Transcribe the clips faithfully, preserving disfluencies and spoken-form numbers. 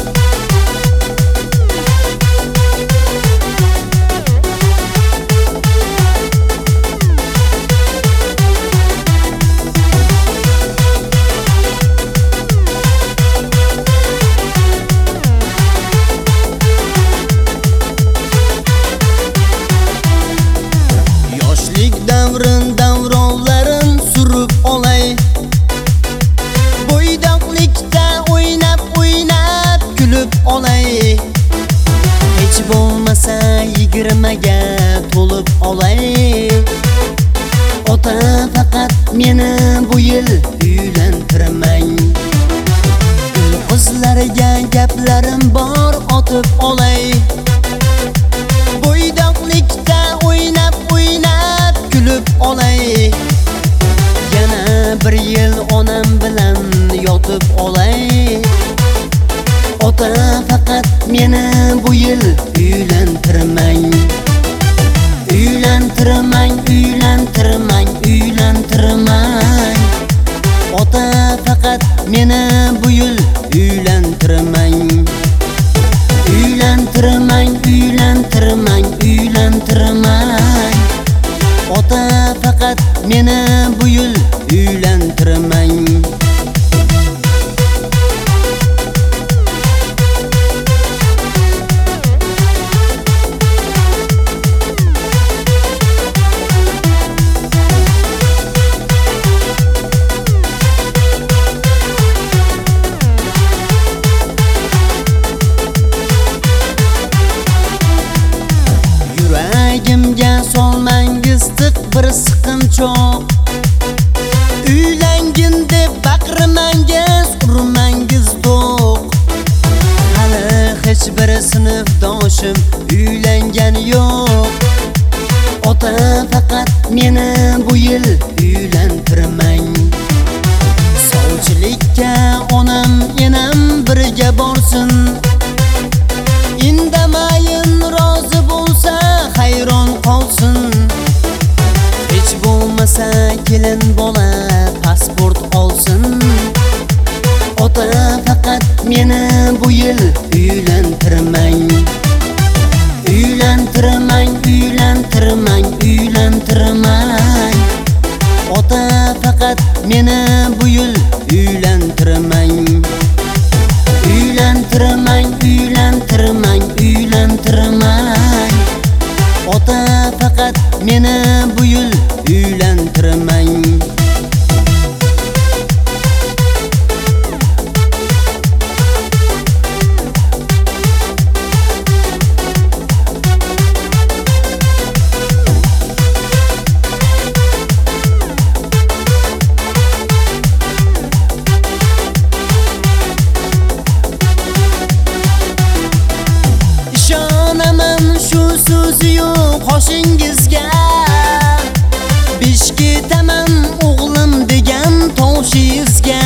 Davrin davronlarin surib olay, bo'ydoqlikda o'ynab o'ynab kulib olay. Hech bo'lmasa yigirmaga to'lib olay. Ota faqat meni bu yil uylantirmang. Qizlarga gaplarim bor, otib olay. Bo'ydoqlikda o'ynab o'ynab kulib olay. Yana bir yil onam bilan yotib olay. Ota faqat meni bu yil uylantirmang. Uylantirmang, uylantirmang, uylantirmang. Ota faqat meni bu yil uylantirmang. Uylantirmang, uylantirmang, uylantirmang. Ota faqat meni bu yil uylantirmang. Yuragimga solmangiz tiq bir siqinchoq. Uylangin deb baqirmangiz, urmangiz to'q. Hali hech bir sinfdoshim uylangani yo'q. Ota faqat meni bu yil uylantirmang. Sovchilikka onam enam birga borsin. Indamayin rozi bo'lsa hayron qolsin. Hech bo'lmasa kelin bola pasport olsin. Ota faqat meni bu yil uylantirmang. Uylantirmang, uylantirmang, uylantirmang. Ota faqat meni bu yil uylantirmang. Uylantirmang, uylantirmang, uylantirmang. Ota faqat meni bu yil uylantirmang. Qoshingizga besh ketaman o'g'lim degan toshingizga.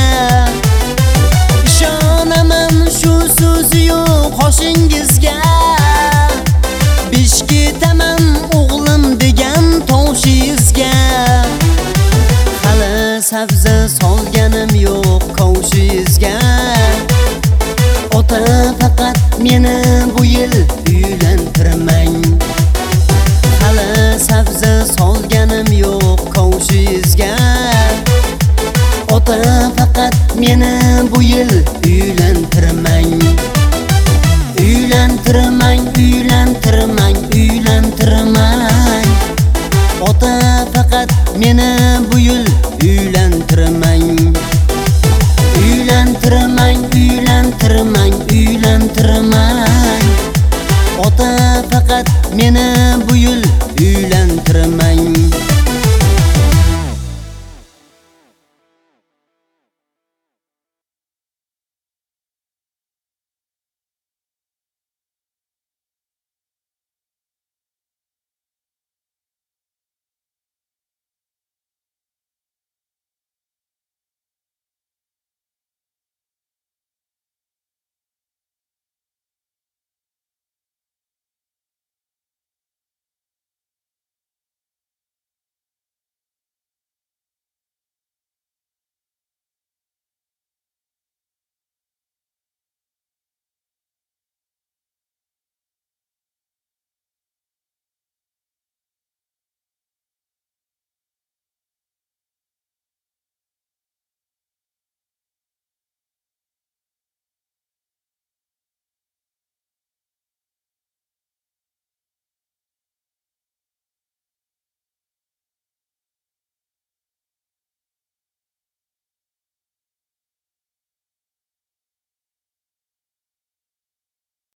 Ishonaman shu so'zi yo'q qoshingizga. Besh ketaman o'g'lim degan toshingizga. Hali sabzi solganim yo'q qoshingizga. Ota faqat meni bu yil uylantirmang. Hali sabzi solganim yo'q qoshingizga. Ota faqat meni bu yil uylantirmang. Uylantirmang, uylantirmang, uylantirmang. Ota faqat meni bu yil uylantirmang. Uylantirmang, uylantirmang, uylantirmang. Ota faqat meni bu yil